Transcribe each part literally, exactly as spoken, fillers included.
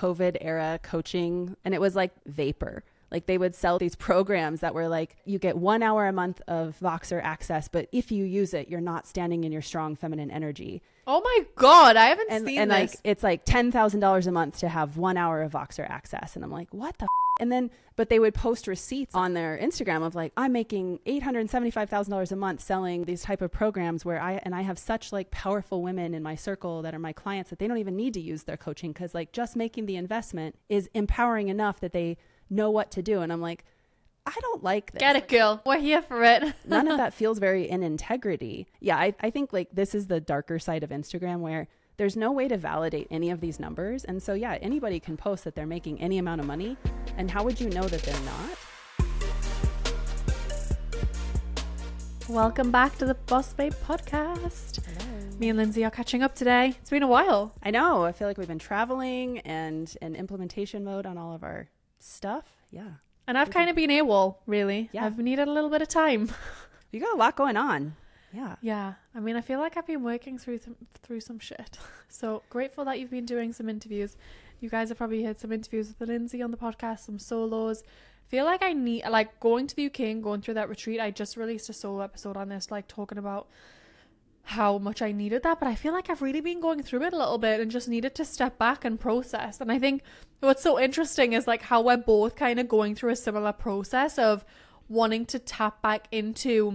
COVID era coaching, and it was like vapor. Like they would sell these programs that were like, you get one hour a month of Voxer access, but if you use it, you're not standing in your strong feminine energy. Oh my God, I haven't and, seen and this. And like, it's like ten thousand dollars a month to have one hour of Voxer access. And I'm like, what the f-? And then, but they would post receipts on their Instagram of like, I'm making eight hundred seventy-five thousand dollars a month selling these type of programs where I, and I have such like powerful women in my circle that are my clients that they don't even need to use their coaching. Cause like just making the investment is empowering enough that they know what to do. And I'm like, I don't like this. Get it, girl. We're here for it. None of that feels very in integrity. Yeah, I, I think like this is the darker side of Instagram where there's no way to validate any of these numbers. And so, yeah, anybody can post that they're making any amount of money. And how would you know that they're not? Welcome back to the Boss Babe podcast. Hello. Me and Lindsay are catching up today. It's been a while. I know. I feel like we've been traveling and in implementation mode on all of our stuff. Yeah. And I've kind of been AWOL, really. Yeah. I've needed a little bit of time. You got a lot going on. Yeah. Yeah. I mean, I feel like I've been working through th- through some shit. So grateful that you've been doing some interviews. You guys have probably heard some interviews with Lindsay on the podcast, some solos. Feel like I need, like going to the U K and going through that retreat. I just released a solo episode on this, like talking about how much I needed that, but I feel like I've really been going through it a little bit and just needed to step back and process. And I think what's so interesting is like how we're both kind of going through a similar process of wanting to tap back into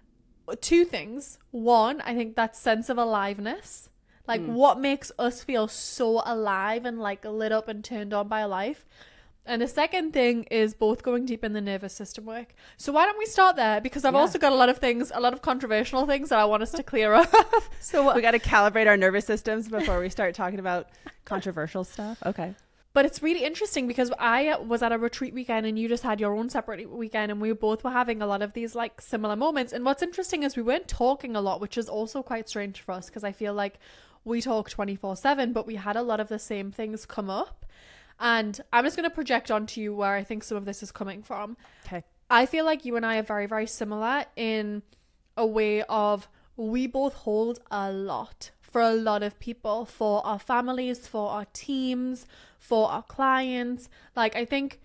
two things. One, I think that sense of aliveness, like mm. what makes us feel so alive and like lit up and turned on by life. And the second thing is both going deep in the nervous system work. So why don't we start there? Because I've yeah. also got a lot of things, a lot of controversial things that I want us to clear up. So we got to calibrate our nervous systems before we start talking about controversial stuff. Okay. But it's really interesting because I was at a retreat weekend and you just had your own separate weekend, and we both were having a lot of these like similar moments. And what's interesting is we weren't talking a lot, which is also quite strange for us because I feel like we talk twenty-four seven, but we had a lot of the same things come up. And I'm just going to project onto you where I think some of this is coming from. Okay. I feel like you and I are very, very similar in a way of we both hold a lot for a lot of people, for our families, for our teams, for our clients. Like, I think,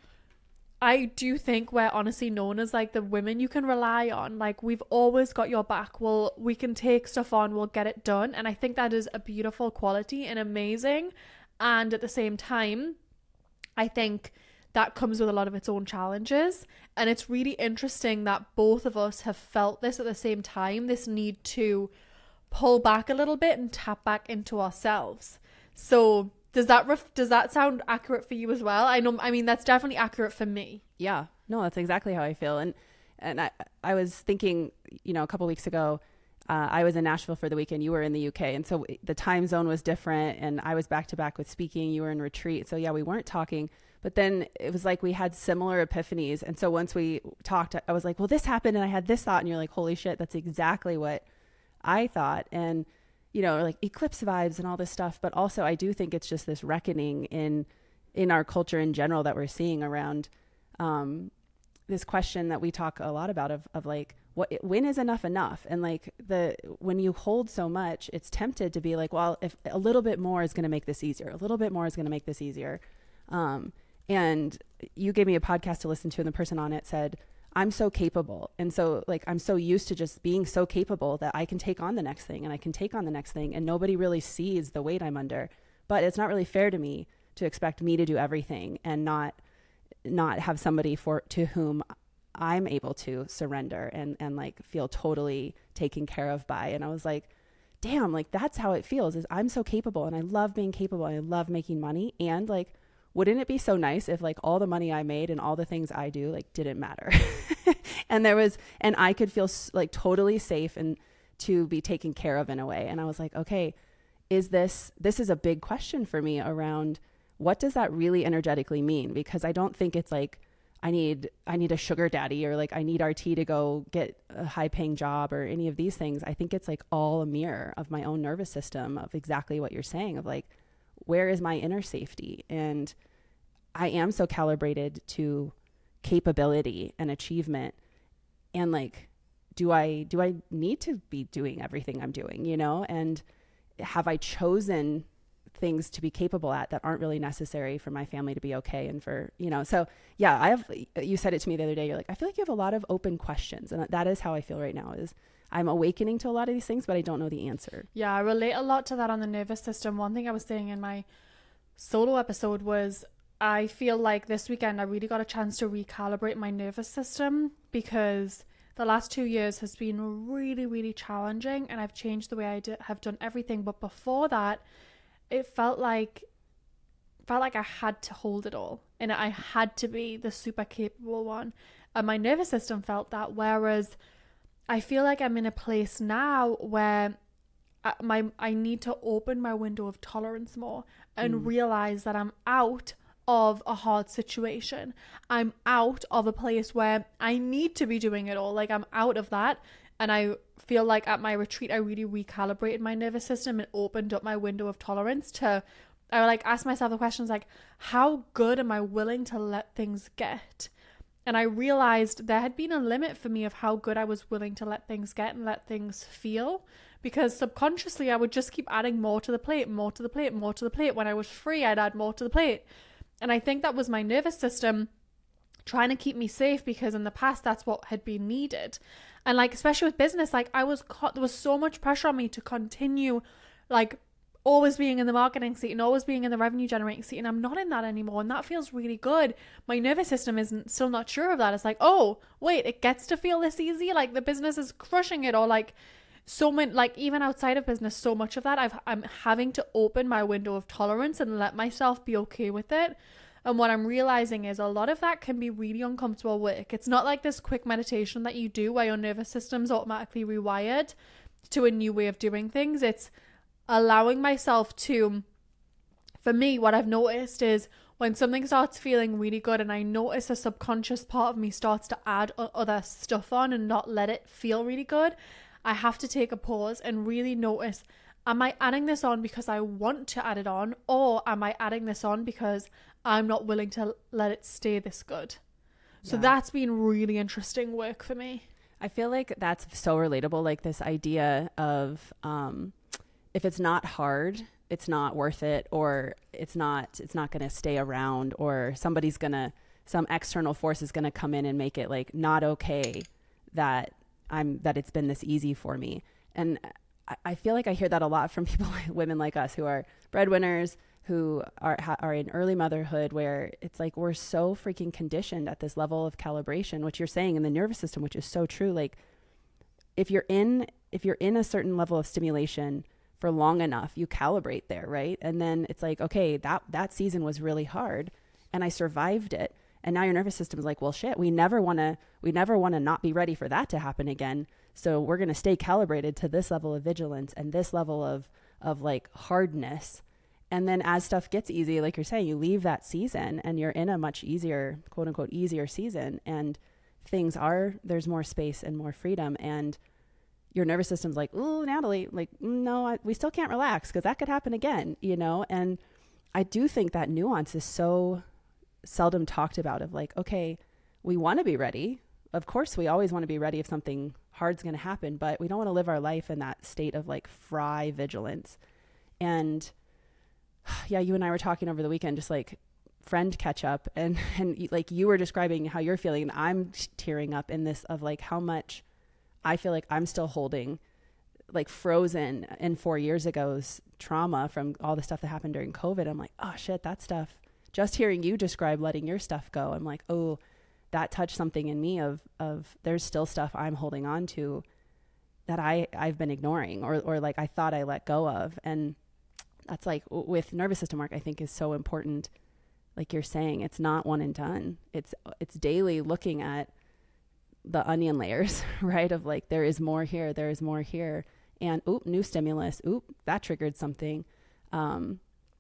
I do think we're honestly known as like the women you can rely on. Like, we've always got your back. Well, we can take stuff on, we'll get it done. And I think that is a beautiful quality and amazing. And at the same time, I think that comes with a lot of its own challenges. And it's really interesting that both of us have felt this at the same time, this need to pull back a little bit and tap back into ourselves. So does that ref- does that sound accurate for you as well? I know, I mean, that's definitely accurate for me. Yeah, no, that's exactly how I feel. And and I, I was thinking, you know, a couple weeks ago, Uh, I was in Nashville for the weekend. You were in the U K. And so the time zone was different. And I was back to back with speaking. You were in retreat. So yeah, we weren't talking. But then it was like we had similar epiphanies. And so once we talked, I was like, well, this happened. And I had this thought. And you're like, holy shit, that's exactly what I thought. And, you know, like eclipse vibes and all this stuff. But also I do think it's just this reckoning in in our culture in general that we're seeing around um, this question that we talk a lot about of, of like, what, when is enough enough? And like the, when you hold so much, it's tempted to be like, well, if a little bit more is going to make this easier, a little bit more is going to make this easier. Um, and you gave me a podcast to listen to, and the person on it said, I'm so capable. And so like, I'm so used to just being so capable that I can take on the next thing and I can take on the next thing. And nobody really sees the weight I'm under, but it's not really fair to me to expect me to do everything and not, not have somebody for, to whom I'm able to surrender and, and like feel totally taken care of by. And I was like, damn, like that's how it feels, is I'm so capable and I love being capable and I love making money. And like, wouldn't it be so nice if like all the money I made and all the things I do like didn't matter? And there was, and I could feel like totally safe and to be taken care of in a way. And I was like, okay, is this, this is a big question for me around what does that really energetically mean? Because I don't think it's like, I need, I need a sugar daddy or like, I need R T to go get a high paying job or any of these things. I think it's like all a mirror of my own nervous system of exactly what you're saying of like, where is my inner safety? And I am so calibrated to capability and achievement. And like, do I, do I need to be doing everything I'm doing, you know? And have I chosen things to be capable at that aren't really necessary for my family to be okay. And for, you know, so yeah, I have, you said it to me the other day, you're like, I feel like you have a lot of open questions. And that is how I feel right now, is I'm awakening to a lot of these things, but I don't know the answer. Yeah, I relate a lot to that on the nervous system. One thing I was saying in my solo episode was I feel like this weekend I really got a chance to recalibrate my nervous system, because the last two years has been really, really challenging, and I've changed the way I do, have done everything. But before that, it felt like felt like I had to hold it all, and I had to be the super capable one. And my nervous system felt that, whereas I feel like I'm in a place now where I, my I need to open my window of tolerance more and mm. realize that I'm out of a hard situation. I'm out of a place where I need to be doing it all. Like, I'm out of that. And I feel like at my retreat, I really recalibrated my nervous system and opened up my window of tolerance to, I like ask myself the questions like, how good am I willing to let things get? And I realized there had been a limit for me of how good I was willing to let things get and let things feel, because subconsciously I would just keep adding more to the plate, more to the plate, more to the plate. When I was free, I'd add more to the plate. And I think that was my nervous system trying to keep me safe, because in the past that's what had been needed. And like, especially with business, like I was caught, there was so much pressure on me to continue like always being in the marketing seat and always being in the revenue generating seat, and I'm not in that anymore, and that feels really good. My nervous system isn't still not sure of that. It's like, oh wait, it gets to feel this easy, like the business is crushing it, or like so many, like even outside of business, so much of that I've, I'm having to open my window of tolerance and let myself be okay with it. And what I'm realizing is a lot of that can be really uncomfortable work. It's not like this quick meditation that you do where your nervous system's automatically rewired to a new way of doing things. It's allowing myself to, for me, what I've noticed is when something starts feeling really good and I notice a subconscious part of me starts to add other stuff on and not let it feel really good, I have to take a pause and really notice, am I adding this on because I want to add it on, or am I adding this on because I'm not willing to let it stay this good? So yeah. That's been really interesting work for me. I feel like that's so relatable, like this idea of um, if it's not hard, it's not worth it, or it's not it's not going to stay around, or somebody's going to, some external force is going to come in and make it like not okay that I'm that it's been this easy for me. And I, I feel like I hear that a lot from people, women like us who are breadwinners, who are ha, are in early motherhood, where it's like we're so freaking conditioned at this level of calibration, which you're saying in the nervous system, which is so true. Like if you're in if you're in a certain level of stimulation for long enough, you calibrate there, right? And then it's like, okay, that that season was really hard and I survived it. And now your nervous system is like, well, shit, we never want to, we never want to not be ready for that to happen again. So we're going to stay calibrated to this level of vigilance and this level of, of like hardness. And then as stuff gets easy, like you're saying, you leave that season and you're in a much easier, quote unquote, easier season. And things are, there's more space and more freedom. And your nervous system's like, ooh, Natalie, like, no, I, we still can't relax because that could happen again, you know? And I do think that nuance is so seldom talked about, of like, okay, we want to be ready. Of course, we always want to be ready if something hard's going to happen, but we don't want to live our life in that state of like fry vigilance. And yeah, you and I were talking over the weekend, just like friend catch up, and, and like you were describing how you're feeling, and I'm tearing up in this of like how much I feel like I'm still holding, like frozen in four years ago's trauma from all the stuff that happened during COVID. I'm like, oh shit, that stuff. Just hearing you describe letting your stuff go, I'm like, oh, that touched something in me of, of there's still stuff I'm holding on to that I, I've been ignoring, or, or like I thought I let go of. And that's like with nervous system work, I think is so important. Like you're saying, it's not one and done. It's, it's daily looking at the onion layers, right? Of like, there is more here, there is more here. And oop, new stimulus. Oop, that triggered something. Um,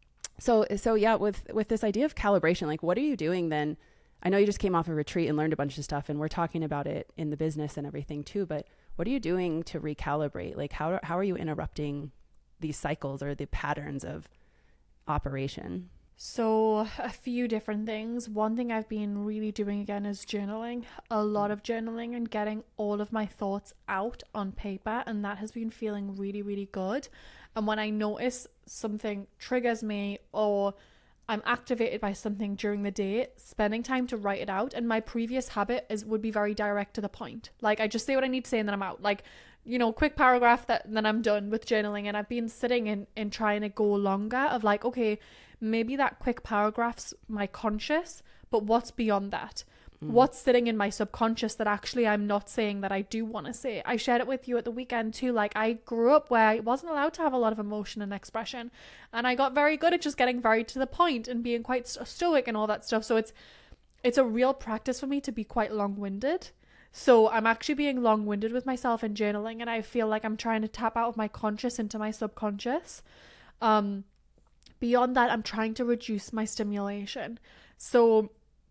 So, so yeah, with, with this idea of calibration, like what are you doing then? I know you just came off a retreat and learned a bunch of stuff, and we're talking about it in the business and everything too, but what are you doing to recalibrate? Like how, how are you interrupting these cycles or the patterns of operation? So a few different things. One thing I've been really doing again is journaling, a lot of journaling, and getting all of my thoughts out on paper. And that has been feeling really, really good. And when I notice something triggers me or I'm activated by something during the day, spending time to write it out. And my previous habit is would be very direct to the point. Like, I just say what I need to say and then I'm out. Like, you know, quick paragraph that then I'm done with journaling. And I've been sitting in and trying to go longer of like, okay, maybe that quick paragraph's my conscious, but what's beyond that? Mm. What's sitting in my subconscious that actually I'm not saying that I do want to say? I shared it with you at the weekend too. Like, I grew up where I wasn't allowed to have a lot of emotion and expression, and I got very good at just getting very to the point and being quite stoic and all that stuff. So it's it's a real practice for me to be quite long-winded. So I'm actually being long-winded with myself in journaling, and I feel like I'm trying to tap out of my conscious into my subconscious. Um, beyond that, I'm trying to reduce my stimulation. So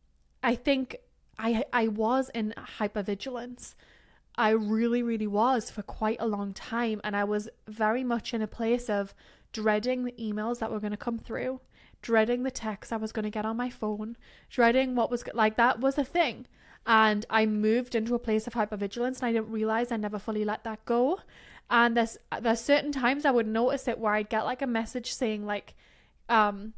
I think I I was in hypervigilance. I really, really was for quite a long time. And I was very much in a place of dreading the emails that were going to come through, dreading the texts I was going to get on my phone, dreading what was like, that was a thing. And I moved into a place of hypervigilance, and I didn't realize I never fully let that go. And there's there's certain times I would notice it where I'd get like a message saying like, um,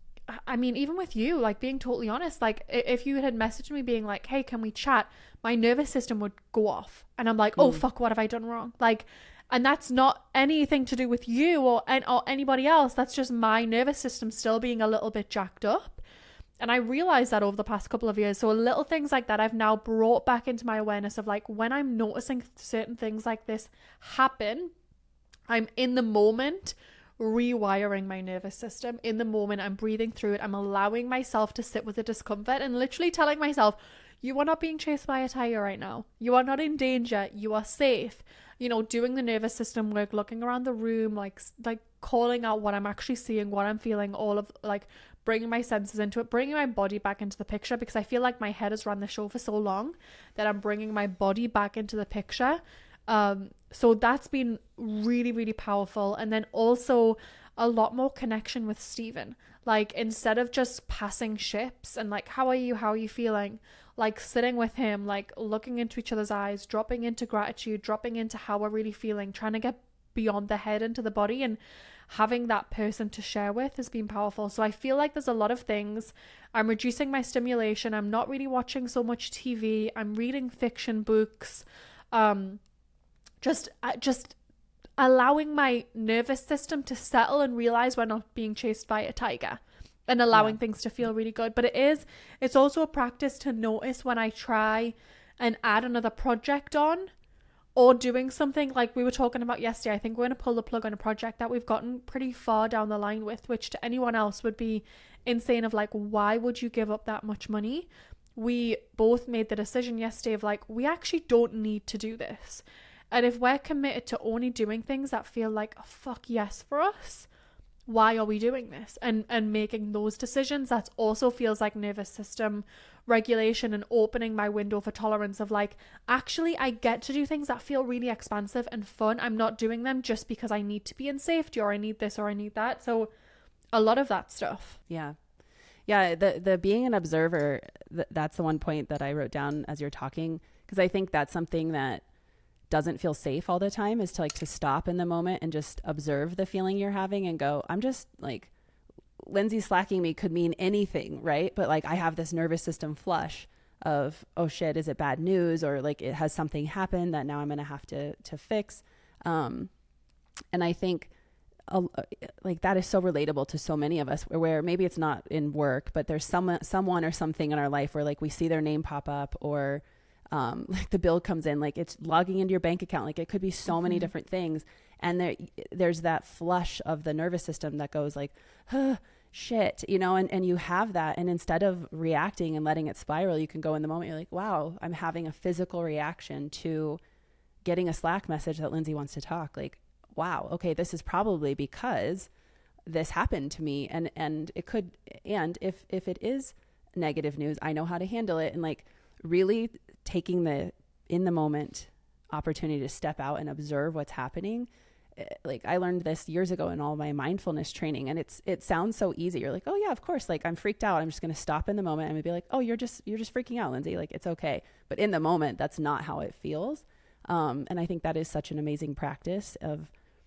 I mean, even with you, like being totally honest, like if you had messaged me being like, hey, can we chat? My nervous system would go off. And I'm like, oh, mm. fuck, what have I done wrong? Like, and that's not anything to do with you or, or anybody else. That's just my nervous system still being a little bit jacked up. And I realized that over the past couple of years. So little things like that I've now brought back into my awareness of like, when I'm noticing certain things like this happen, I'm in the moment rewiring my nervous system. In the moment, I'm breathing through it. I'm allowing myself to sit with the discomfort and literally telling myself, you are not being chased by a tiger right now. You are not in danger. You are safe. You know, doing the nervous system work, looking around the room, like like calling out what I'm actually seeing, what I'm feeling, all of like bringing my senses into it, bringing my body back into the picture, because I feel like my head has run the show for so long that I'm bringing my body back into the picture. Um, so that's been really, really powerful. And then also a lot more connection with Stephen. Like, instead of just passing ships and like, how are you? How are you feeling? Like sitting with him, like looking into each other's eyes, dropping into gratitude, dropping into how we're really feeling, trying to get beyond the head into the body, and having that person to share with has been powerful. So I feel like there's a lot of things. I'm reducing my stimulation. I'm not really watching so much T V. I'm reading fiction books. Um, just, uh, just allowing my nervous system to settle and realize we're not being chased by a tiger, and allowing yeah. things to feel really good. But it is, it's also a practice to notice when I try and add another project on, or doing something like we were talking about yesterday. I think we're going to pull the plug on a project that we've gotten pretty far down the line with, which to anyone else would be insane of like, why would you give up that much money? We both made the decision yesterday of like, we actually don't need to do this. And if we're committed to only doing things that feel like a fuck yes for us, why are we doing this? And and making those decisions, that also feels like nervous system regulation and opening my window for tolerance of like, actually, I get to do things that feel really expansive and fun. I'm not doing them just because I need to be in safety, or I need this, or I need that. So a lot of that stuff. Yeah. Yeah. The, the being an observer, th- that's the one point that I wrote down as you're talking, because I think that's something that doesn't feel safe all the time, is to like to stop in the moment and just observe the feeling you're having and go, I'm just like, Lindsay slacking me could mean anything, right? But like, I have this nervous system flush of, oh shit, is it bad news? Or like, it has something happened that now I'm going to have to, to fix. Um, and I think uh, like that is so relatable to so many of us, where, where maybe it's not in work, but there's some, someone or something in our life where like we see their name pop up, or um, like the bill comes in, like it's logging into your bank account. Like it could be so mm-hmm. many different things. And there, there's that flush of the nervous system that goes like, huh, shit, you know, and, and you have that. And instead of reacting and letting it spiral, you can go in the moment. You're like, wow, I'm having a physical reaction to getting a Slack message that Lindsay wants to talk. Like, wow, okay, this is probably because this happened to me. And, and it could, and if, if it is negative news, I know how to handle it. And like really taking the in the moment opportunity to step out and observe what's happening. Like I learned this years ago in all my mindfulness training, and it's, it sounds so easy. You're like, oh yeah, of course. Like I'm freaked out. I'm just going to stop in the moment and be like, oh, you're just, you're just freaking out, Lindsay. Like it's okay. But in the moment, that's not how it feels. Um, and I think that is such an amazing practice of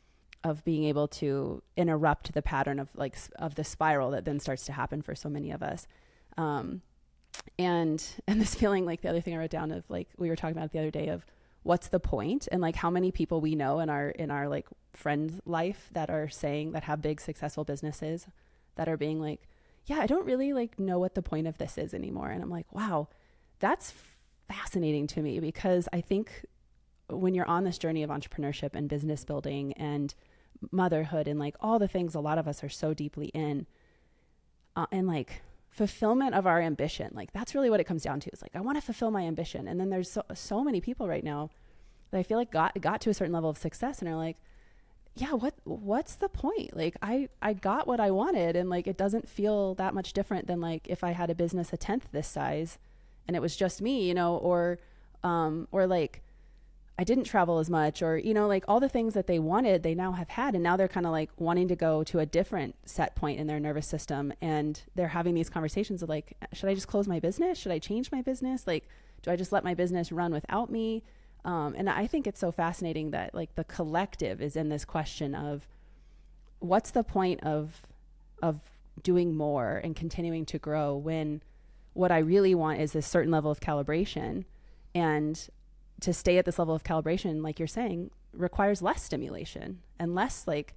of being able to interrupt the pattern of like of the spiral that then starts to happen for so many of us. Um, and and this feeling, like the other thing I wrote down of like we were talking about the other day of what's the point, and like how many people we know in our in our like friend life that are saying that have big successful businesses that are being like, yeah, I don't really like know what the point of this is anymore. And I'm like, wow, that's fascinating to me, because I think when you're on this journey of entrepreneurship and business building and motherhood and like all the things a lot of us are so deeply in, uh, and like fulfillment of our ambition, like that's really what it comes down to. It's like, I want to fulfill my ambition. And then there's so, so many people right now that I feel like got, got to a certain level of success and are like, yeah, what, what's the point? Like I, I got what I wanted. And like, it doesn't feel that much different than like if I had a business a tenth this size and it was just me, you know, or, um, or like I didn't travel as much, or, you know, like all the things that they wanted, they now have had. And now they're kind of like wanting to go to a different set point in their nervous system. And they're having these conversations of like, should I just close my business? Should I change my business? Like, do I just let my business run without me? Um, and I think it's so fascinating that like the collective is in this question of what's the point of, of doing more and continuing to grow when what I really want is this certain level of calibration. And to stay at this level of calibration, like you're saying, requires less stimulation and less like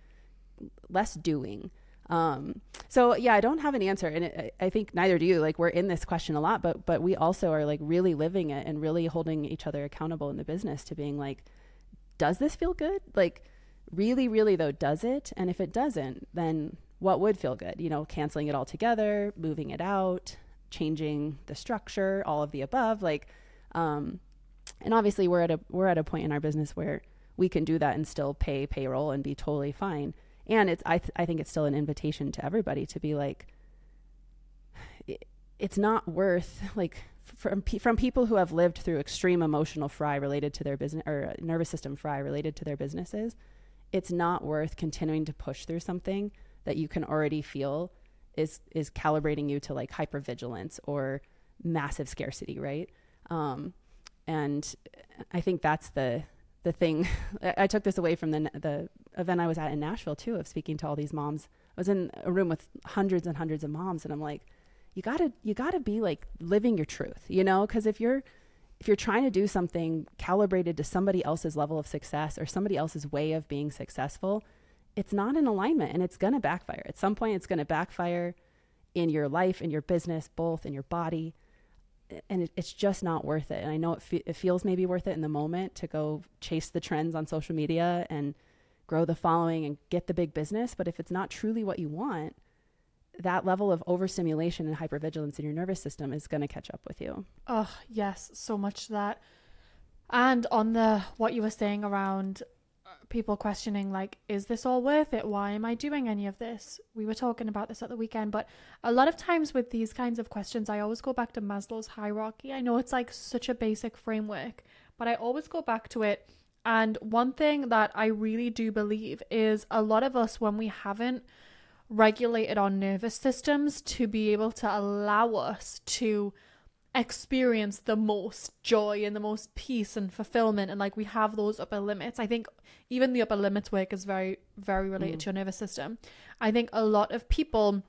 less doing. Um, so yeah, I don't have an answer. And it, I think neither do you. Like we're in this question a lot, but, but we also are like really living it and really holding each other accountable in the business to being like, does this feel good? Like really, really though, does it? And if it doesn't, then what would feel good? You know, canceling it all together, moving it out, changing the structure, all of the above. Like, um, and obviously we're at a, we're at a point in our business where we can do that and still pay payroll and be totally fine. And it's, I, th- I think it's still an invitation to everybody to be like, it, it's not worth like from, from people who have lived through extreme emotional fry related to their business or nervous system fry related to their businesses. It's not worth continuing to push through something that you can already feel is, is calibrating you to like hypervigilance or massive scarcity. Right. Um, And I think that's the the thing. I took this away from the the event I was at in Nashville too, of speaking to all these moms. I was in a room with hundreds and hundreds of moms, and I'm like, you gotta you gotta be like living your truth, you know? Because if you're if you're trying to do something calibrated to somebody else's level of success or somebody else's way of being successful, it's not in alignment, and it's gonna backfire. At some point, it's gonna backfire in your life, in your business, both in your body. And it, it's just not worth it. And I know it, fe- it feels maybe worth it in the moment to go chase the trends on social media and grow the following and get the big business. But if it's not truly what you want, that level of overstimulation and hypervigilance in your nervous system is going to catch up with you. Oh, yes, so much that. And on the what you were saying around people questioning, like, is this all worth it? Why am I doing any of this? We were talking about this at the weekend, but a lot of times with these kinds of questions, I always go back to Maslow's hierarchy. I know it's like such a basic framework, but I always go back to it. And one thing that I really do believe is a lot of us, when we haven't regulated our nervous systems to be able to allow us to experience the most joy and the most peace and fulfillment, and like we have those upper limits. I think even the upper limits work is very, very related mm. to your nervous system. I think a lot of people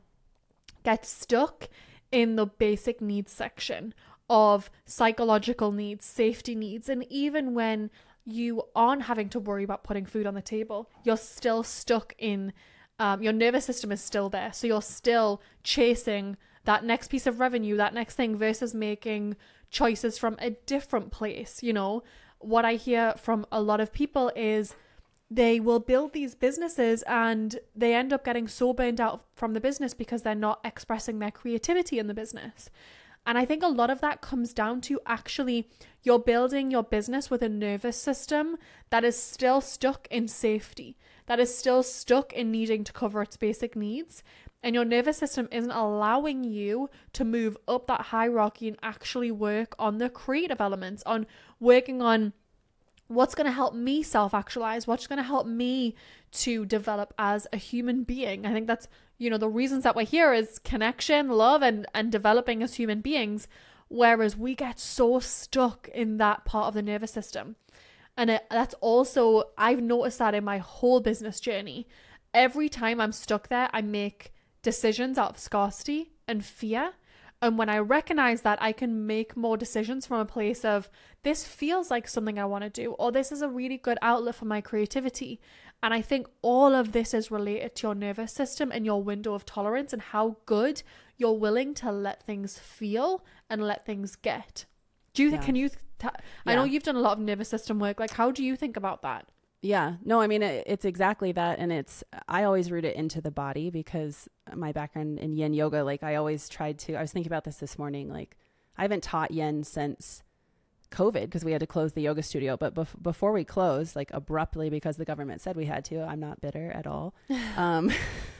get stuck in the basic needs section of psychological needs, safety needs, and even when you aren't having to worry about putting food on the table, you're still stuck in um, your nervous system is still there, so you're still chasing that next piece of revenue, that next thing, versus making choices from a different place. You know, what I hear from a lot of people is they will build these businesses and they end up getting so burned out from the business because they're not expressing their creativity in the business. And I think a lot of that comes down to actually you're building your business with a nervous system that is still stuck in safety, that is still stuck in needing to cover its basic needs. And your nervous system isn't allowing you to move up that hierarchy and actually work on the creative elements, on working on what's going to help me self-actualize, what's going to help me to develop as a human being. I think that's, you know, the reasons that we're here is connection, love, and, and developing as human beings, whereas we get so stuck in that part of the nervous system. And it, that's also, I've noticed that in my whole business journey. Every time I'm stuck there, I make decisions out of scarcity and fear. And when I recognize that, I can make more decisions from a place of, this feels like something I want to do, or this is a really good outlet for my creativity. And I think all of this is related to your nervous system and your window of tolerance and how good you're willing to let things feel and let things get. Do you think, yeah. can you, th- I yeah. know you've done a lot of nervous system work. Like, how do you think about that? Yeah, no, I mean, it, it's exactly that. And it's, I always root it into the body because my background in yin yoga, like I always tried to, I was thinking about this this morning, like I haven't taught yin since COVID because we had to close the yoga studio. But bef- before we closed, like abruptly, because the government said we had to, I'm not bitter at all. Um,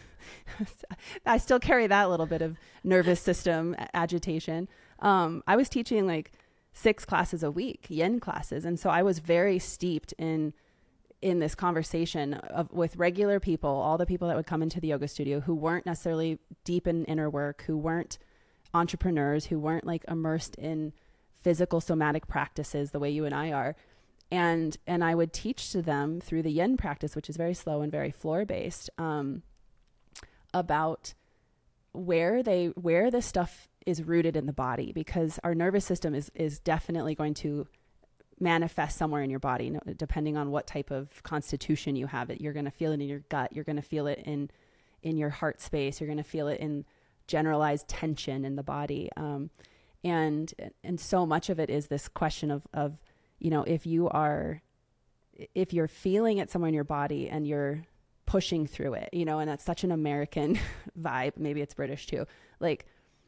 I still carry that little bit of nervous system agitation. Um, I was teaching like six classes a week, yin classes. And so I was very steeped in in this conversation of with regular people, all the people that would come into the yoga studio who weren't necessarily deep in inner work, who weren't entrepreneurs, who weren't like immersed in physical somatic practices the way you and I are. And, and I would teach to them through the yin practice, which is very slow and very floor based, um, about where they, where this stuff is rooted in the body, because our nervous system is, is definitely going to manifest somewhere in your body, depending on what type of constitution you have it. You're going to feel it in your gut. You're going to feel it in, in your heart space. You're going to feel it in generalized tension in the body. Um, and, and so much of it is this question of, of, you know, if you are, if you're feeling it somewhere in your body and you're pushing through it, you know, and that's such an American vibe. Maybe it's British too. Like,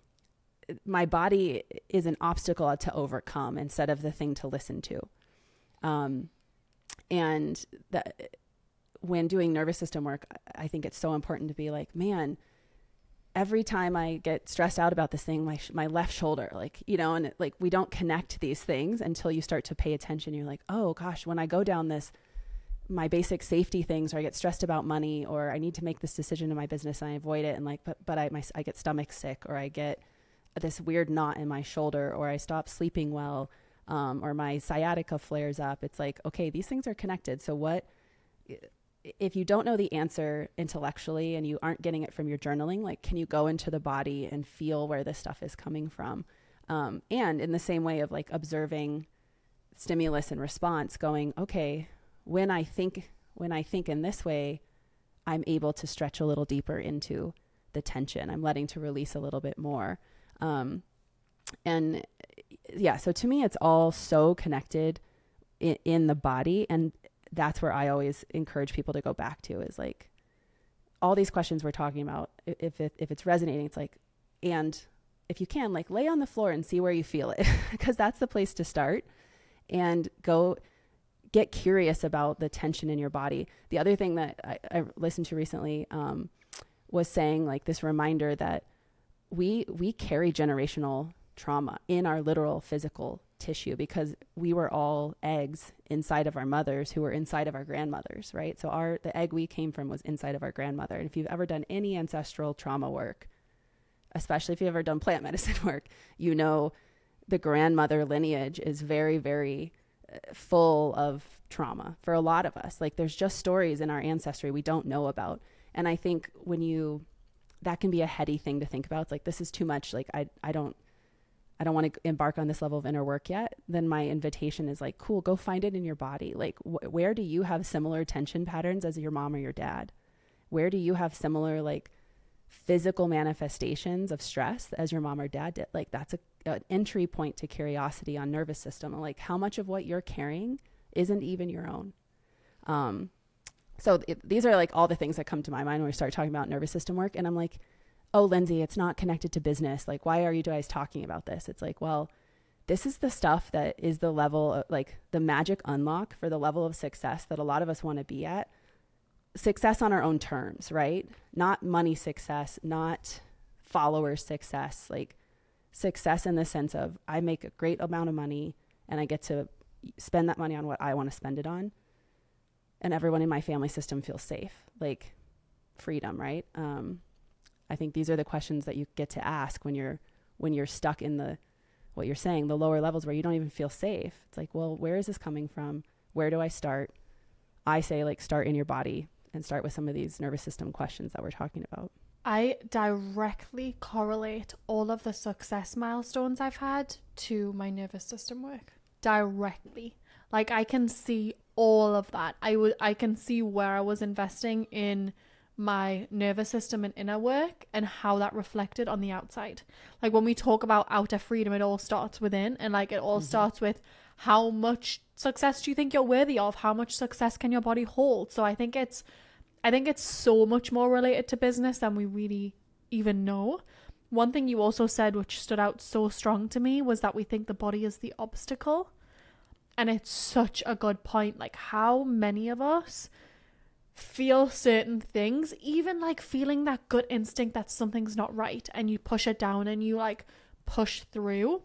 my body is an obstacle to overcome instead of the thing to listen to. Um, and that when doing nervous system work, I think it's so important to be like, man, every time I get stressed out about this thing, my, sh- my left shoulder, like, you know, and it, like, we don't connect these things until you start to pay attention. You're like, oh gosh, when I go down this, my basic safety things, or I get stressed about money, or I need to make this decision in my business and I avoid it. And like, but, but I, my, I get stomach sick, or I get this weird knot in my shoulder, or I stop sleeping well, um, or my sciatica flares up. It's like, okay, these things are connected. So what, if you don't know the answer intellectually and you aren't getting it from your journaling, like, can you go into the body and feel where this stuff is coming from? Um, and in the same way of like observing stimulus and response, going, okay, when I think, when I think in this way, I'm able to stretch a little deeper into the tension. I'm letting to release a little bit more. Um, and yeah, so to me, it's all so connected in, in the body. And that's where I always encourage people to go back to, is like all these questions we're talking about. If it, if it's resonating, it's like, and if you can, like, lay on the floor and see where you feel it, because that's the place to start, and go get curious about the tension in your body. The other thing that I, I listened to recently, um, was saying, like, this reminder that we we carry generational trauma in our literal physical tissue, because we were all eggs inside of our mothers who were inside of our grandmothers, right? So our the egg we came from was inside of our grandmother. And if you've ever done any ancestral trauma work, especially if you've ever done plant medicine work, you know the grandmother lineage is very, very uh, full of trauma for a lot of us. Like, there's just stories in our ancestry we don't know about. And I think when you, that can be a heady thing to think about. It's like, this is too much. Like, I, I don't, I don't want to embark on this level of inner work yet. Then my invitation is like, cool, go find it in your body. Like, wh- where do you have similar tension patterns as your mom or your dad? Where do you have similar, like, physical manifestations of stress as your mom or dad did? Like, that's a, an entry point to curiosity on nervous system. Like, how much of what you're carrying isn't even your own? Um, So it, these are like all the things that come to my mind when we start talking about nervous system work. And I'm like, oh, Lindsay, it's not connected to business. Like, why are you guys talking about this? It's like, well, this is the stuff that is the level of, like, the magic unlock for the level of success that a lot of us want to be at. Success on our own terms, right? Not money success, not follower success, like success in the sense of, I make a great amount of money and I get to spend that money on what I want to spend it on. And everyone in my family system feels safe, like freedom, right? Um, I think these are the questions that you get to ask when you're when you're stuck in the, what you're saying, the lower levels where you don't even feel safe. It's like, well, where is this coming from? Where do I start? I say like start in your body and start with some of these nervous system questions that we're talking about. I directly correlate all of the success milestones I've had to my nervous system work. Directly. Like I can see all of that. I would I can see where I was investing in my nervous system and inner work and how that reflected on the outside. Like when we talk about outer freedom, it all starts within, and like it all mm-hmm. starts with how much success do you think you're worthy of? How much success can your body hold? So I think it's I think it's so much more related to business than we really even know. One thing you also said, which stood out so strong to me, was that we think the body is the obstacle. And it's such a good point. Like how many of us feel certain things, even like feeling that gut instinct that something's not right, and you push it down and you like push through.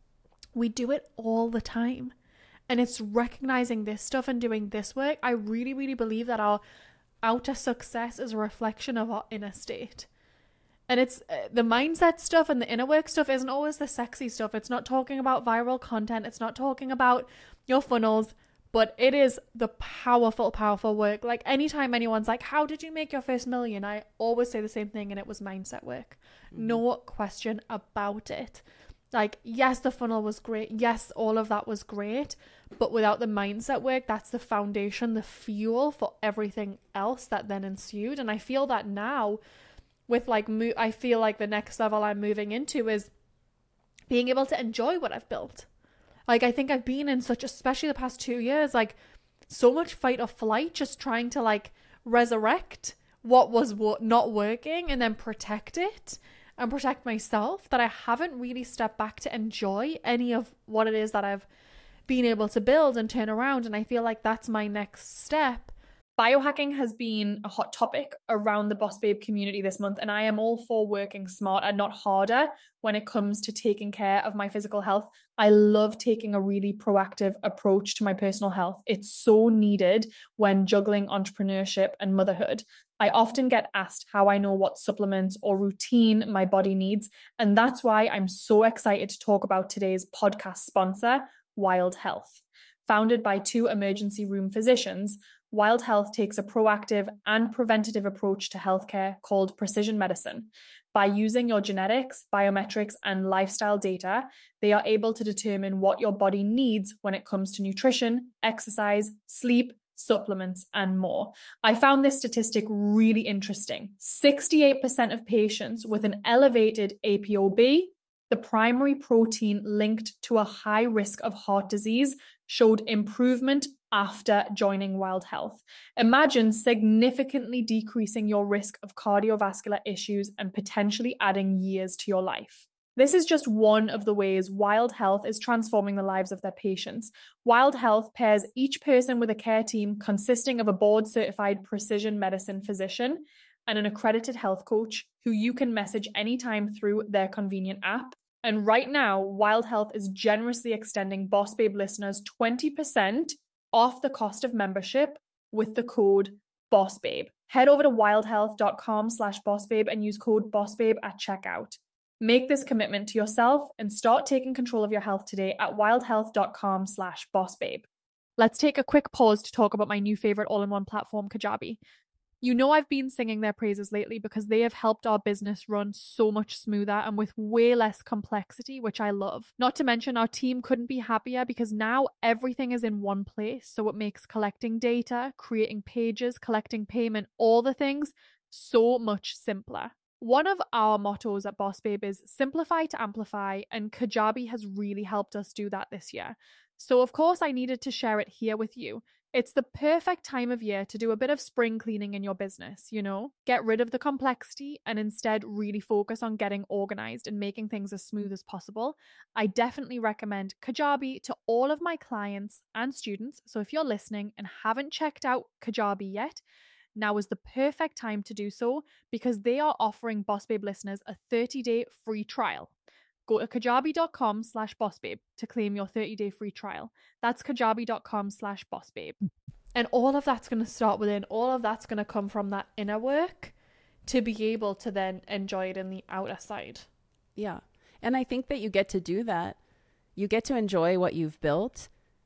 We do it all the time. And it's recognizing this stuff and doing this work. I really, really believe that our outer success is a reflection of our inner state. And it's uh, the mindset stuff and the inner work stuff isn't always the sexy stuff. It's not talking about viral content. It's not talking about your funnels, but it is the powerful, powerful work. Like anytime anyone's like, how did you make your first million? I always say the same thing, and it was mindset work. Mm-hmm. No question about it. Like, yes, the funnel was great. Yes, all of that was great. But without the mindset work, that's the foundation, the fuel for everything else that then ensued. And I feel that now with like, mo- I feel like the next level I'm moving into is being able to enjoy what I've built. Like, I think I've been in such, especially the past two years, like so much fight or flight, just trying to like resurrect what was what not working and then protect it. And protect myself, that I haven't really stepped back to enjoy any of what it is that I've been able to build and turn around. And I feel like that's my next step. Biohacking has been a hot topic around the Boss Babe community this month, and I am all for working smart and not harder when it comes to taking care of my physical health. I love taking a really proactive approach to my personal health. It's so needed when juggling entrepreneurship and motherhood. I often get asked how I know what supplements or routine my body needs, and that's why I'm so excited to talk about today's podcast sponsor, Wild Health. Founded by two emergency room physicians, Wild Health takes a proactive and preventative approach to healthcare called precision medicine. By using your genetics, biometrics, and lifestyle data, they are able to determine what your body needs when it comes to nutrition, exercise, sleep, supplements, and more. I found this statistic really interesting. sixty-eight percent of patients with an elevated A P O B, the primary protein linked to a high risk of heart disease, showed improvement after joining Wild Health. Imagine significantly decreasing your risk of cardiovascular issues and potentially adding years to your life. This is just one of the ways Wild Health is transforming the lives of their patients. Wild Health pairs each person with a care team consisting of a board-certified precision medicine physician and an accredited health coach who you can message anytime through their convenient app. And right now, Wild Health is generously extending Boss Babe listeners twenty percent off the cost of membership with the code BOSSBABE. Head over to wildhealth.com slash BOSSBABE and use code BOSSBABE at checkout. Make this commitment to yourself and start taking control of your health today at wildhealth.com slash BOSSBABE. Let's take a quick pause to talk about my new favorite all-in-one platform, Kajabi. You know I've been singing their praises lately because they have helped our business run so much smoother and with way less complexity, which I love. Not to mention our team couldn't be happier because now everything is in one place, so it makes collecting data, creating pages, collecting payment, all the things so much simpler. One of our mottos at Boss Babe is simplify to amplify, and Kajabi has really helped us do that this year. So of course I needed to share it here with you. It's the perfect time of year to do a bit of spring cleaning in your business, you know? Get rid of the complexity and instead really focus on getting organized and making things as smooth as possible. I definitely recommend Kajabi to all of my clients and students. So if you're listening and haven't checked out Kajabi yet, now is the perfect time to do so because they are offering Boss Babe listeners a thirty-day free trial. Go to kajabi.com slash bossbabe to claim your thirty-day free trial. That's kajabi.com slash bossbabe. And all of that's going to start within. All of that's going to come from that inner work to be able to then enjoy it in the outer side. Yeah. And I think that you get to do that. You get to enjoy what you've built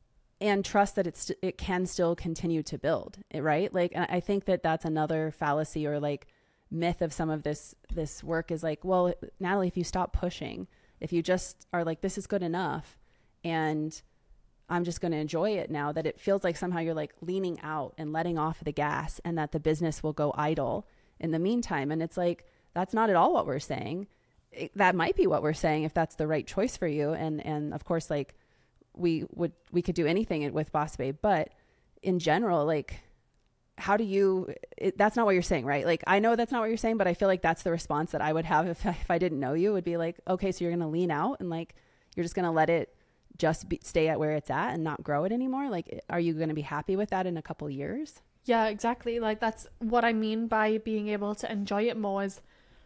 and trust that it's, it can still continue to build it, right? Like, and I think that that's another fallacy or like myth of some of this, this work is like, well, Natalie, if you stop pushing, if you just are like, this is good enough and I'm just going to enjoy it now, that it feels like somehow you're like leaning out and letting off the gas and that the business will go idle in the meantime. And it's like, that's not at all what we're saying. It, that might be what we're saying if that's the right choice for you. And, and of course, like we would, we could do anything with Boss Babe, but in general, like, how do you, it, that's not what you're saying, right? Like, I know that's not what you're saying, but I feel like that's the response that I would have if, if I didn't know you, would be like, okay, so you're going to lean out and like, you're just going to let it just be, stay at where it's at and not grow it anymore. Like, are you going to be happy with that in a couple years? Yeah, exactly. Like, that's what I mean by being able to enjoy it more, is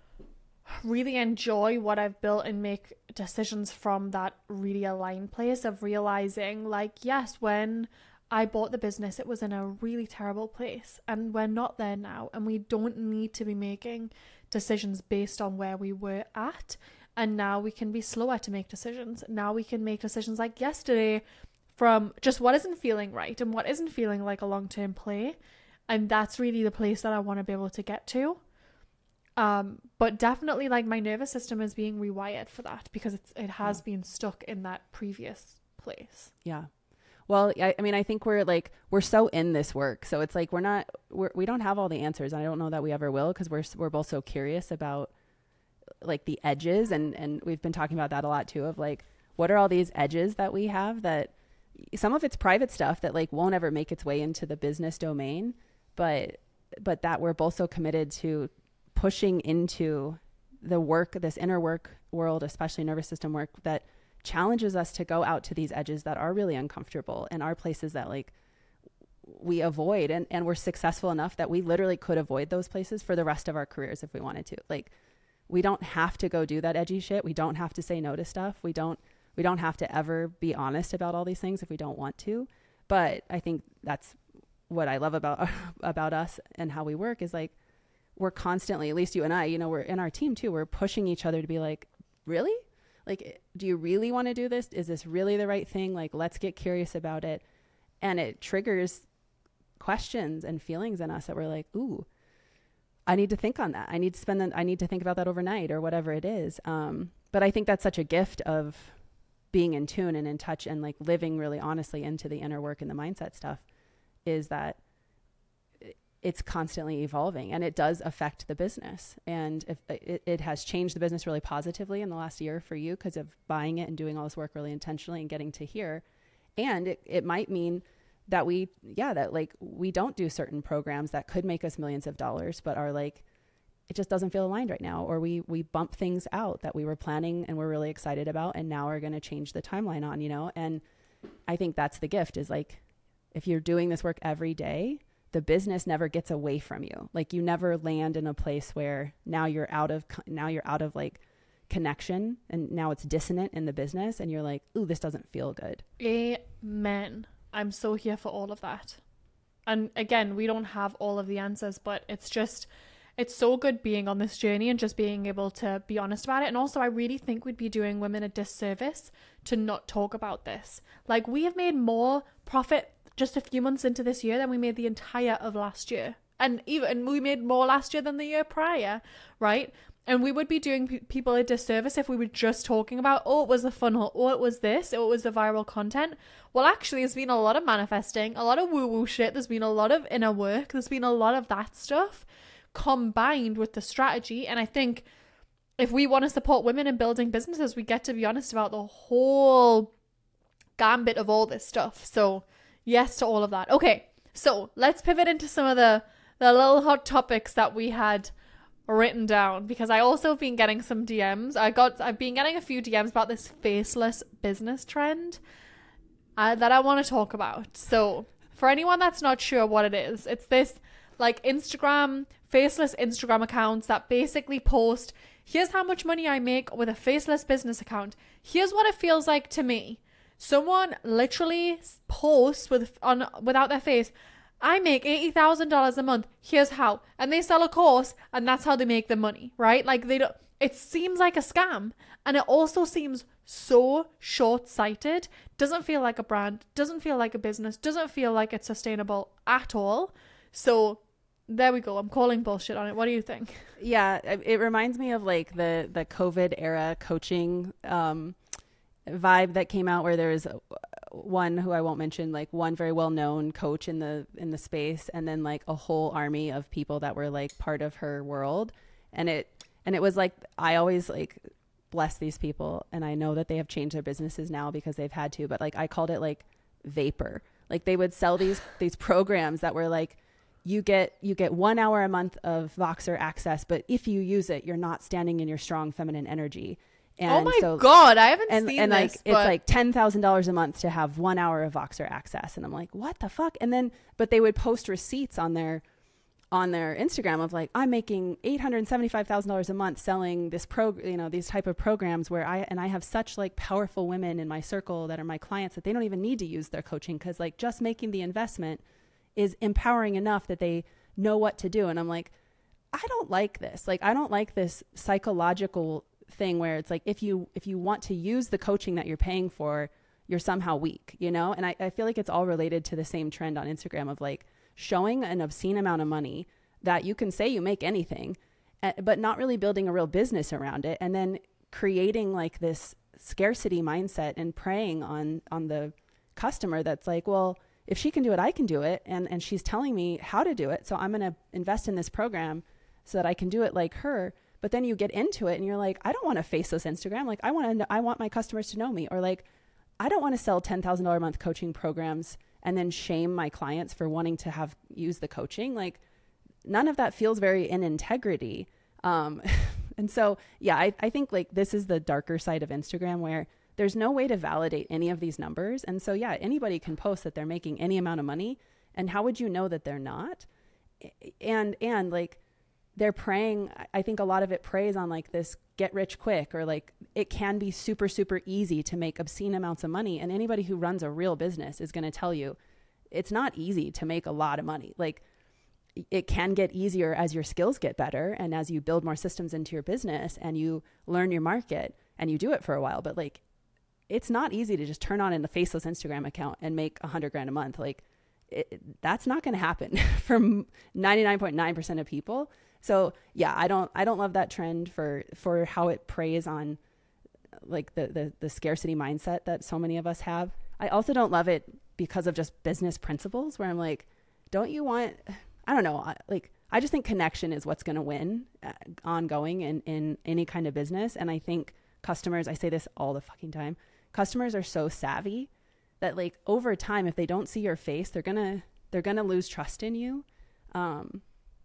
really enjoy what I've built and make decisions from that really aligned place of realizing, like, yes, when I bought the business, it was in a really terrible place and we're not there now, and we don't need to be making decisions based on where we were at. And now we can be slower to make decisions. Now we can make decisions like yesterday from just what isn't feeling right and what isn't feeling like a long-term play. And that's really the place that I want to be able to get to. Um, but definitely, like, my nervous system is being rewired for that, because it's, it has been stuck in that previous place. Yeah. Well, I, I mean, I think we're like, we're so in this work. So it's like, we're not, we're, we don't have all the answers. And I don't know that we ever will, because we're, we're both so curious about like the edges. And, and we've been talking about that a lot too, of like, what are all these edges that we have, that some of it's private stuff that like won't ever make its way into the business domain, but, but that we're both so committed to pushing into the work, this inner work world, especially nervous system work, that challenges us to go out to these edges that are really uncomfortable and are places that like we avoid. And, and we're successful enough that we literally could avoid those places for the rest of our careers if we wanted to. Like, we don't have to go do that edgy shit. We don't have to say no to stuff. We don't, we don't have to ever be honest about all these things if we don't want to. But I think that's what I love about, about us and how we work, is like, we're constantly, at least you and I, you know, we're in our team too. We're pushing each other to be like, really? Like, do you really want to do this? Is this really the right thing? Like, let's get curious about it. And it triggers questions and feelings in us that we're like, ooh, I need to think on that. I need to spend that. I need to think about that overnight or whatever it is. Um, but I think that's such a gift of being in tune and in touch and like living really honestly into the inner work and the mindset stuff, is that it's constantly evolving, and it does affect the business. And if it, it has changed the business really positively in the last year for you because of buying it and doing all this work really intentionally and getting to here. And it, it might mean that we, yeah, that like we don't do certain programs that could make us millions of dollars, but are like, it just doesn't feel aligned right now. Or we, we bump things out that we were planning and we're really excited about, and now we're going to change the timeline on, you know? And I think that's the gift, is like, if you're doing this work every day, the business never gets away from you. Like, you never land in a place where now you're out of, now you're out of like connection, and now it's dissonant in the business, and you're like, ooh, this doesn't feel good. Amen. I'm so here for all of that. And again, we don't have all of the answers, but it's just, it's so good being on this journey and just being able to be honest about it. And also, I really think we'd be doing women a disservice to not talk about this. Like, we have made more profit just a few months into this year than we made the entire of last year. And even we made more last year than the year prior, right? And we would be doing p- people a disservice if we were just talking about, oh, it was the funnel, oh, it was this, oh, it was the viral content. Well, actually, there's been a lot of manifesting, a lot of woo-woo shit. There's been a lot of inner work. There's been a lot of that stuff combined with the strategy. And I think if we want to support women in building businesses, we get to be honest about the whole gambit of all this stuff. So yes to all of that. Okay, so let's pivot into some of the, the little hot topics that we had written down, because I also have been getting some D Ms. I got, I've been getting a few D Ms about this faceless business trend uh, that I want to talk about. So for anyone that's not sure what it is, it's this like Instagram, faceless Instagram accounts that basically post, here's how much money I make with a faceless business account. Here's what it feels like to me. Someone literally posts with on without their face, I make eighty thousand dollars a month. Here's how. And they sell a course, and that's how they make the money, right? Like, they don't, it seems like a scam, and it also seems so short-sighted. Doesn't feel like a brand, doesn't feel like a business, doesn't feel like it's sustainable at all. So there we go. I'm calling bullshit on it. What do you think? Yeah, it it reminds me of like the the COVID era coaching um, vibe that came out, where there was one who I won't mention, like one very well known coach in the in the space, and then like a whole army of people that were like part of her world, and it and it was like, I always like bless these people, and I know that they have changed their businesses now because they've had to, but like I called it like vapor. Like they would sell these these programs that were like, you get you get one hour a month of Voxer access, but if you use it, you're not standing in your strong feminine energy. And oh my so, god, I haven't and, seen and this. like but... it's like ten thousand dollars a month to have one hour of Voxer access, and I'm like, what the fuck? And then, but they would post receipts on their on their Instagram of like, I'm making eight hundred seventy-five thousand dollars a month selling this pro, you know, these type of programs where I, and I have such like powerful women in my circle that are my clients that they don't even need to use their coaching. Cause like just making the investment is empowering enough that they know what to do. And I'm like, I don't like this. Like, I don't like this psychological thing where it's like, if you, if you want to use the coaching that you're paying for, you're somehow weak, you know? And I, I feel like it's all related to the same trend on Instagram of like, showing an obscene amount of money that you can say you make anything, but not really building a real business around it. And then creating like this scarcity mindset and preying on, on the customer that's like, well, if she can do it, I can do it. And, and she's telling me how to do it. So I'm going to invest in this program so that I can do it like her. But then you get into it and you're like, I don't want to face this Instagram. Like I want to, I want my customers to know me, or like, I don't want to sell ten thousand dollars a month coaching programs and then shame my clients for wanting to have use the coaching. Like none of that feels very in integrity. Um, and so, yeah, I, I think like this is the darker side of Instagram where there's no way to validate any of these numbers. And so, yeah, anybody can post that they're making any amount of money. And how would you know that they're not? And, and like they're preying, I think a lot of it preys on like this get rich quick, or like it can be super, super easy to make obscene amounts of money. And anybody who runs a real business is going to tell you it's not easy to make a lot of money. Like it can get easier as your skills get better and as you build more systems into your business and you learn your market and you do it for a while. But like, it's not easy to just turn on in the faceless Instagram account and make a hundred grand a month. Like it, that's not going to happen for ninety-nine point nine percent of people. So yeah, I don't, I don't love that trend for, for how it preys on like the, the, the scarcity mindset that so many of us have. I also don't love it because of just business principles where I'm like, don't you want, I don't know, like, I just think connection is what's going to win uh, ongoing in, in any kind of business. And I think customers, I say this all the fucking time, customers are so savvy that like over time, if they don't see your face, they're going to, they're going to lose trust in you. Um,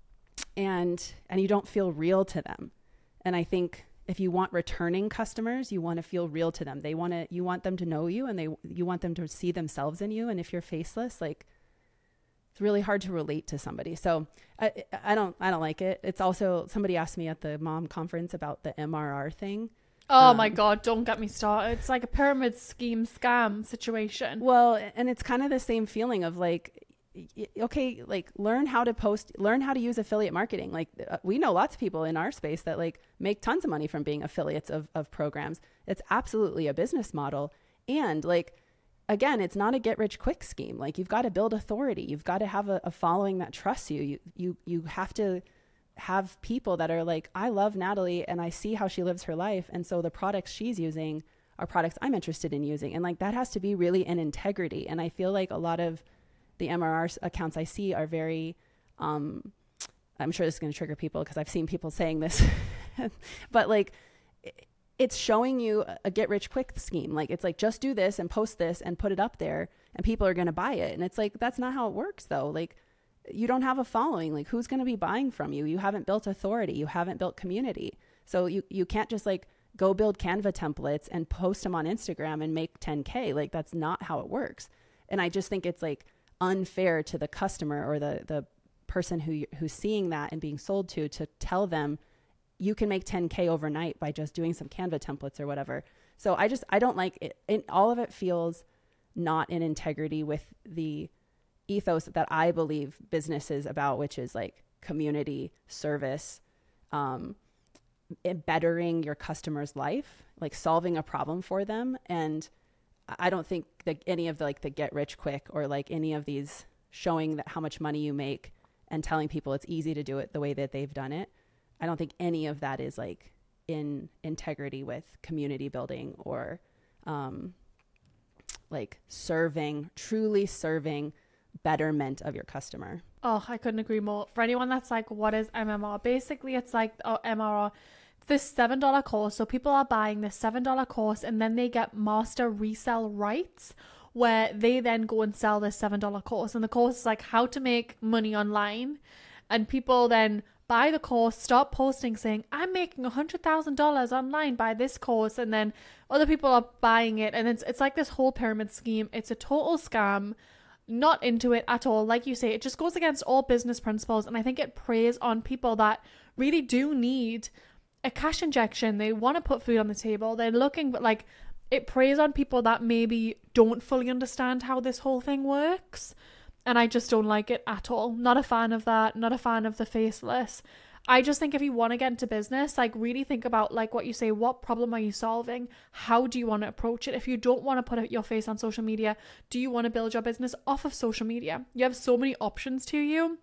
and, and you don't feel real to them. And I think if you want returning customers, you want to feel real to them. They want to, you want them to know you, and they, you want them to see themselves in you. And if you're faceless, like it's really hard to relate to somebody. So I, I don't, I don't like it. It's also, somebody asked me at the mom conference about the M R R thing. Oh um, my God, don't get me started. It's like a pyramid scheme scam situation. Well, and it's kind of the same feeling of like, okay, like learn how to post, learn how to use affiliate marketing. Like uh, we know lots of people in our space that like make tons of money from being affiliates of, of programs. It's absolutely a business model. And like, again, it's not a get rich quick scheme. Like you've got to build authority. You've got to have a, a following that trusts you. You, you, you have to have people that are like, I love Natalie and I see how she lives her life. And so the products she's using are products I'm interested in using. And like, that has to be really an integrity. And I feel like a lot of the M R R accounts I see are very, um, I'm sure this is going to trigger people because I've seen people saying this, but like it's showing you a get rich quick scheme. Like it's like, just do this and post this and put it up there and people are going to buy it. And it's like, that's not how it works though. Like you don't have a following. Like who's going to be buying from you? You haven't built authority. You haven't built community. So you, you can't just like go build Canva templates and post them on Instagram and make ten K. Like that's not how it works. And I just think it's like unfair to the customer or the, the person who who's seeing that and being sold to, to tell them you can make ten K overnight by just doing some Canva templates or whatever. So I just, I don't like it. it all of it feels not in integrity with the ethos that I believe business is about, which is like community, service, um, bettering your customer's life, like solving a problem for them. And I don't think that any of the like the get rich quick or like any of these showing that how much money you make and telling people it's easy to do it the way that they've done it, I don't think any of that is like in integrity with community building or um, like serving, truly serving betterment of your customer. Oh, I couldn't agree more. For anyone that's like, what is M M R? Basically, it's like oh, M R R. It's this seven dollar course. So people are buying this seven dollar course and then they get master resell rights where they then go and sell this seven dollar course. And the course is like how to make money online. And people then buy the course, start posting saying, I'm making one hundred thousand dollars online by this course. And then other people are buying it. And it's, it's like this whole pyramid scheme. It's a total scam. Not into it at all. Like you say, it just goes against all business principles. And I think it preys on people that really do need a cash injection. They want to put food on the table. They're looking, but like it preys on people that maybe don't fully understand how this whole thing works. And I just don't like it at all. Not a fan of that. Not a fan of the faceless. I just think if you want to get into business, like really think about like what you say, what problem are you solving? How do you want to approach it? If you don't want to put your face on social media, do you want to build your business off of social media? You have so many options to you,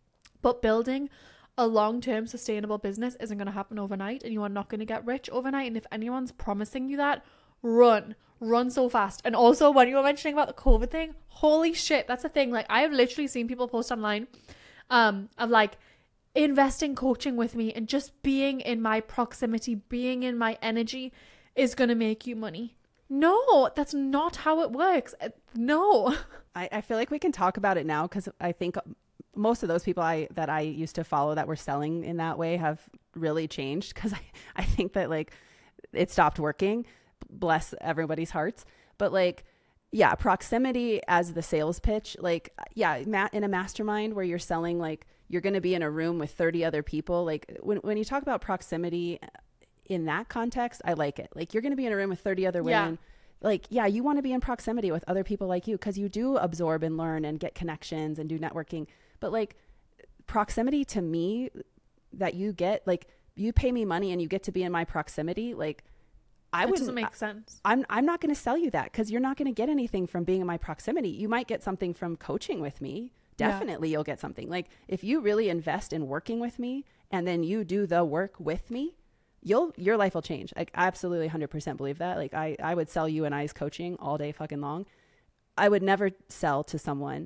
but building a long-term sustainable business isn't going to happen overnight and you are not going to get rich overnight. And if anyone's promising you that, run, run so fast. And also when you were mentioning about the COVID thing, holy shit, that's a thing. Like I have literally seen people post online um, of like, invest in coaching with me and just being in my proximity, being in my energy is going to make you money. No, that's not how it works. No. I, I feel like we can talk about it now because I think most of those people I that I used to follow that were selling in that way have really changed because I, I think that like it stopped working. Bless everybody's hearts. But like, yeah, proximity as the sales pitch, like, yeah, ma- in a mastermind where you're selling like you're going to be in a room with thirty other people. Like when, when you talk about proximity in that context, I like it. Like you're going to be in a room with thirty other women. Yeah. Like, yeah, you want to be in proximity with other people like you because you do absorb and learn and get connections and do networking. But like proximity to me that you get, like you pay me money and you get to be in my proximity. Like I wouldn't. Doesn't make sense. I'm, I'm not going to sell you that because you're not going to get anything from being in my proximity. You might get something from coaching with me. Definitely yeah. You'll get something. Like if you really invest in working with me and then you do the work with me, you'll, your life will change. Like I absolutely one hundred percent believe that. Like I, I would sell you and I's coaching all day fucking long. I would never sell to someone,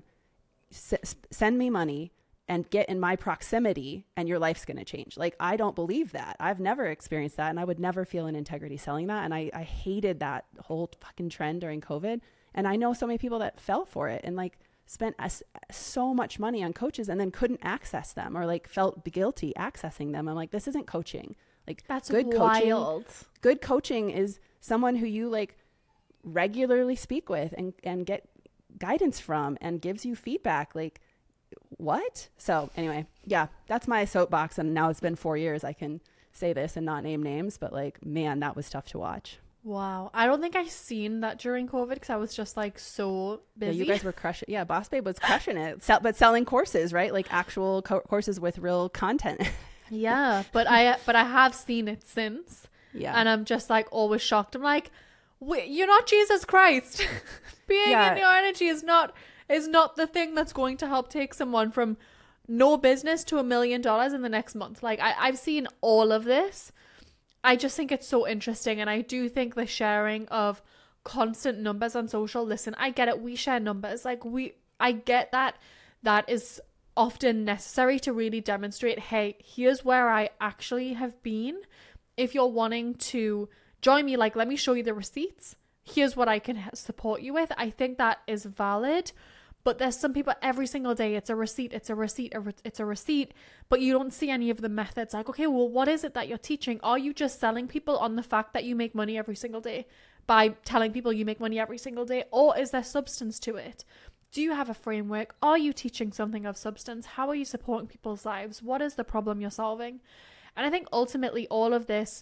S- send me money and get in my proximity and your life's going to change. Like, I don't believe that. I've never experienced that. And I would never feel an integrity selling that. And I, I hated that whole fucking trend during COVID. And I know so many people that fell for it and like spent a, so much money on coaches and then couldn't access them or like felt guilty accessing them. I'm like, this isn't coaching. Like that's good wild. coaching. Good coaching is someone who you like regularly speak with and, and get guidance from and gives you feedback. Like, what? So anyway, yeah, that's my soapbox. And now it's been four years. I can say this and not name names, but like, man, that was tough to watch. Wow. I don't think I seen that during COVID because I was just like so busy. Yeah, you guys were crushing. Yeah, Boss Babe was crushing it, Sell, but selling courses, right? Like actual co- courses with real content. Yeah, but I but I have seen it since. Yeah, and I'm just like always shocked. I'm like, wait, you're not Jesus Christ. Being yeah. in your energy is not is not the thing that's going to help take someone from no business to a million dollars in the next month. Like I, I've seen all of this. I just think it's so interesting. And I do think the sharing of constant numbers on social, listen, I get it. We share numbers. Like we, I get that that is often necessary to really demonstrate, hey, here's where I actually have been. If you're wanting to join me, like, let me show you the receipts. Here's what I can support you with. I think that is valid. But there's some people every single day, it's a receipt, it's a receipt, it's a receipt, but you don't see any of the methods. Like, okay, well, what is it that you're teaching? Are you just selling people on the fact that you make money every single day by telling people you make money every single day? Or is there substance to it? Do you have a framework? Are you teaching something of substance? How are you supporting people's lives? What is the problem you're solving? And I think ultimately all of this,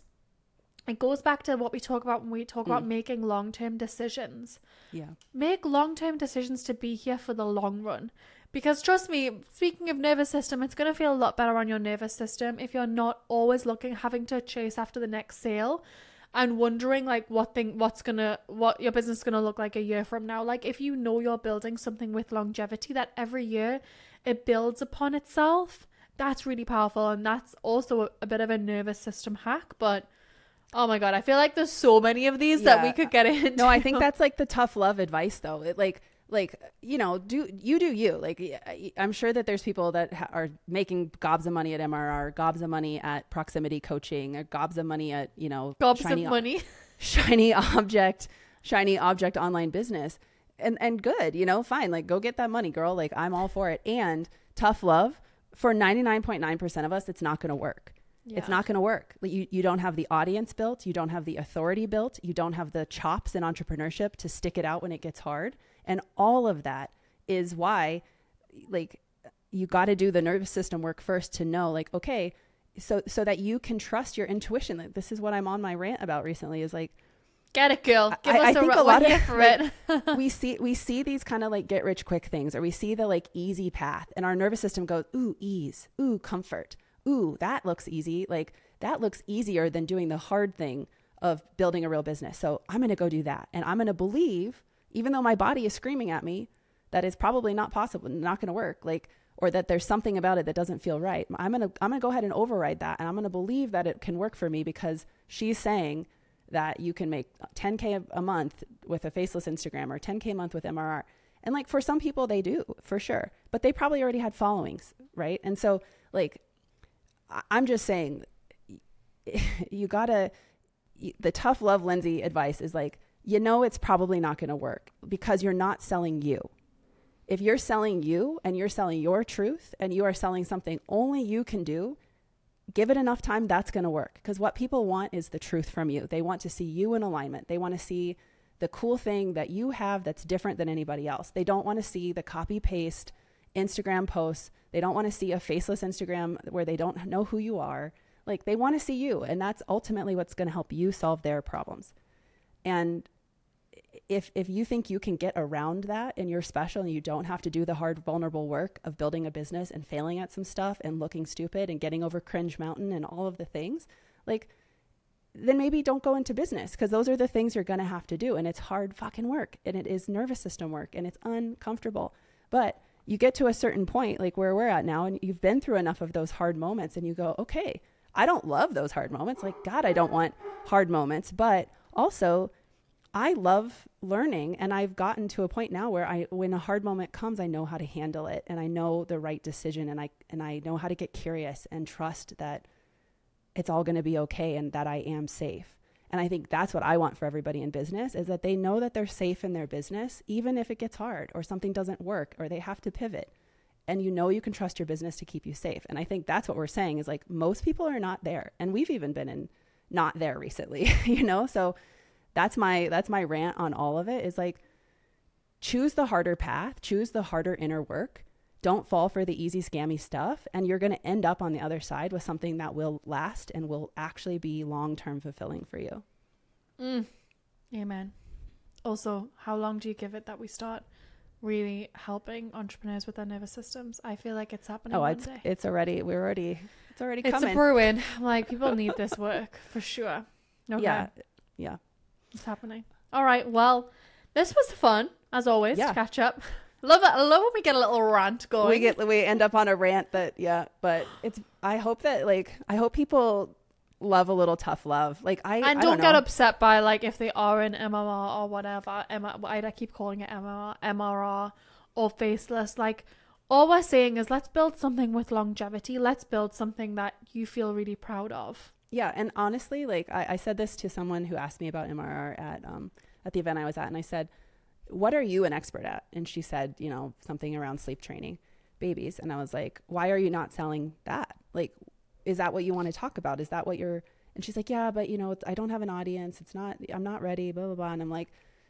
it goes back to what we talk about when we talk mm. about making long-term decisions. Yeah. Make long-term decisions to be here for the long run. Because trust me, speaking of nervous system, it's going to feel a lot better on your nervous system if you're not always looking, having to chase after the next sale and wondering like what thing, what's going to, what your business is going to look like a year from now. Like if you know you're building something with longevity, that every year it builds upon itself, that's really powerful. And that's also a, a bit of a nervous system hack, but oh my God, I feel like there's so many of these yeah. that we could get into. No, I think that's like the tough love advice though. It like, like, you know, do you do you like, I'm sure that there's people that ha- are making gobs of money at M R R, gobs of money at proximity coaching, or gobs of money at, you know, gobs shiny of money, shiny object, shiny object online business. And, and good, you know, fine. Like go get that money, girl. Like I'm all for it. And tough love for ninety-nine point nine percent of us, it's not going to work. Yeah. It's not going to work. You, you don't have the audience built. You don't have the authority built. You don't have the chops in entrepreneurship to stick it out when it gets hard. And all of that is why, like, you got to do the nervous system work first to know, like, okay, so so that you can trust your intuition. Like, this is what I'm on my rant about recently is like, get it, girl. Give I, us I a think r- a lot of for like, it. we see we see these kind of like get rich quick things, or we see the like easy path, and our nervous system goes, ooh, ease, ooh, comfort, ooh, that looks easy. Like that looks easier than doing the hard thing of building a real business. So I'm going to go do that, and I'm going to believe, even though my body is screaming at me that it's probably not possible, not going to work, like, or that there's something about it that doesn't feel right. I'm going to, I'm going to go ahead and override that. And I'm going to believe that it can work for me because she's saying that you can make ten K a month with a faceless Instagram or ten K a month with M R R. And like, for some people they do for sure, but they probably already had followings. Right. And so like, I'm just saying you gotta, the tough love Lindsay advice is like, you know, it's probably not going to work because you're not selling you. If you're selling you and you're selling your truth and you are selling something only you can do, give it enough time, that's going to work. Because what people want is the truth from you. They want to see you in alignment. They want to see the cool thing that you have that's different than anybody else. They don't want to see the copy paste Instagram posts. They don't want to see a faceless Instagram where they don't know who you are. Like they want to see you. And that's ultimately what's going to help you solve their problems. And if if you think you can get around that and you're special and you don't have to do the hard, vulnerable work of building a business and failing at some stuff and looking stupid and getting over cringe mountain and all of the things, like, then maybe don't go into business because those are the things you're going to have to do. And it's hard fucking work and it is nervous system work and it's uncomfortable. But you get to a certain point, like where we're at now, and you've been through enough of those hard moments and you go, okay, I don't love those hard moments. Like, God, I don't want hard moments, but also I love learning, and I've gotten to a point now where I, when a hard moment comes, I know how to handle it and I know the right decision, and I, and I know how to get curious and trust that it's all going to be okay and that I am safe. And I think that's what I want for everybody in business is that they know that they're safe in their business, even if it gets hard or something doesn't work or they have to pivot, and you know, you can trust your business to keep you safe. And I think that's what we're saying is like, most people are not there. And we've even been in not there recently, you know? So That's my, that's my rant on all of it is like, choose the harder path, choose the harder inner work. Don't fall for the easy scammy stuff. And you're going to end up on the other side with something that will last and will actually be long-term fulfilling for you. Mm. Amen. Also, how long do you give it that we start really helping entrepreneurs with their nervous systems? I feel like it's happening. Oh, one it's, day. it's already, we're already, it's already it's coming. It's a brewing. Like people need this work for sure. Okay. Yeah. Yeah. It's happening. All right. Well, this was fun as always yeah. to catch up. Love it. I love when we get a little rant going. We get we end up on a rant that yeah, but it's. I hope that like I hope people love a little tough love. Like I and I don't, don't get know. upset by like if they are in M M R or whatever. M- I keep calling it M M R, M R R or faceless. Like all we're saying is let's build something with longevity. Let's build something that you feel really proud of. Yeah, and honestly, like I, I said this to someone who asked me about M R R at um at the event I was at, and I said, "What are you an expert at?" And she said, you know, something around sleep training babies. And I was like, "Why are you not selling that? Like, is that what you want to talk about? Is that what you're?" And she's like, "Yeah, but you know, I don't have an audience. It's not. I'm not ready." Blah blah blah. And I'm like,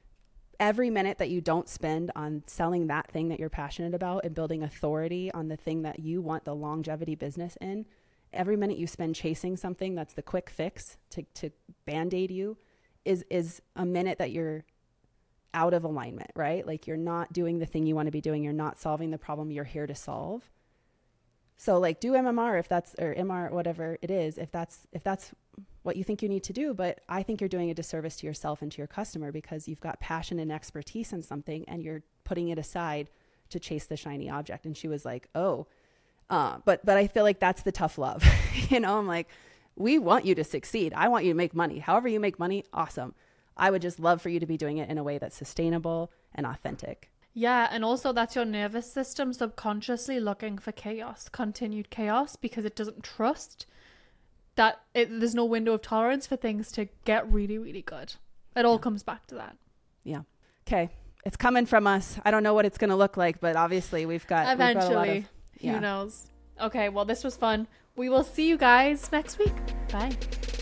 every minute that you don't spend on selling that thing that you're passionate about and building authority on the thing that you want the longevity business in. Every minute you spend chasing something that's the quick fix to, to band-aid you is, is a minute that you're out of alignment, right? Like you're not doing the thing you want to be doing. You're not solving the problem you're here to solve. So like do M M R if that's, or M R, whatever it is, if that's, if that's what you think you need to do. But I think you're doing a disservice to yourself and to your customer because you've got passion and expertise in something and you're putting it aside to chase the shiny object. And she was like, oh, uh, but, but I feel like that's the tough love. You know, I'm like, we want you to succeed. I want you to make money. However you make money, awesome. I would just love for you to be doing it in a way that's sustainable and authentic. Yeah, and also that's your nervous system subconsciously looking for chaos, continued chaos, because it doesn't trust that it, there's no window of tolerance for things to get really, really good. It all yeah. comes back to that. Yeah. Okay. It's coming from us. I don't know what it's going to look like, but obviously we've got eventually. We've got a lot of, yeah. Who knows? Okay, well, this was fun. We will see you guys next week. Bye.